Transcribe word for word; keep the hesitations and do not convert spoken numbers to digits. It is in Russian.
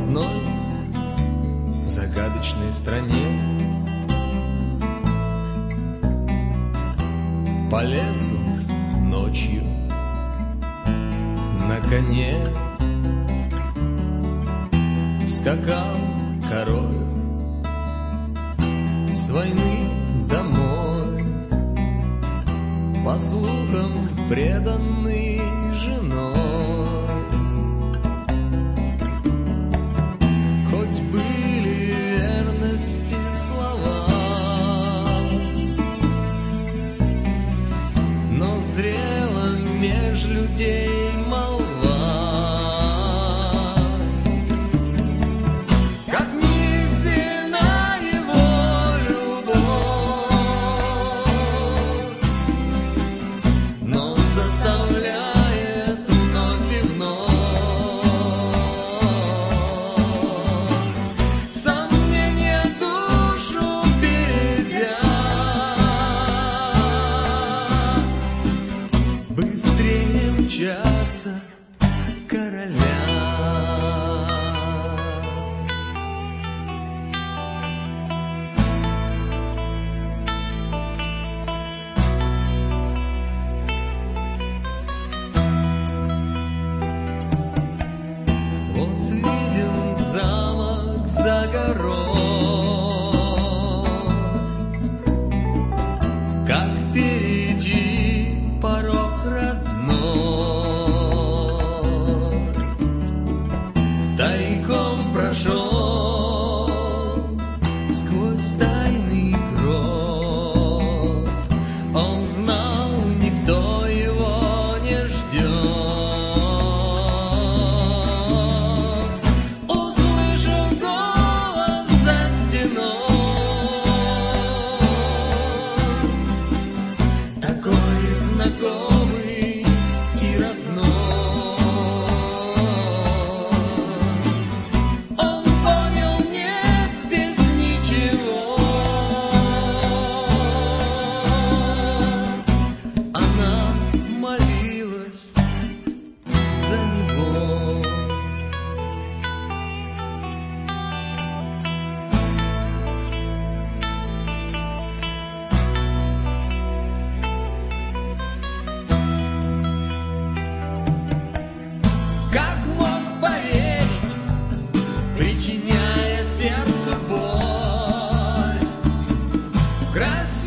одной загадочной стране. По лесу ночью на коне скакал король с войны домой, по слухам преданный женой. Хоть были верности слова, но зрела меж людей молва. Как низина его любовь, но заставляет вновь и вновь сомнения душу бередя, быстрее мчатся короля. Вот виден замок за горой, как впереди порог родной. Тайком прошел сквозь тайный грот, он знал, никто его не ждет. Услышав голос за стеной, такой знакомый и родной, он понял, нет здесь ничего. Она молилась за него. Как мог поверить, причиняя сердцу боль, красивая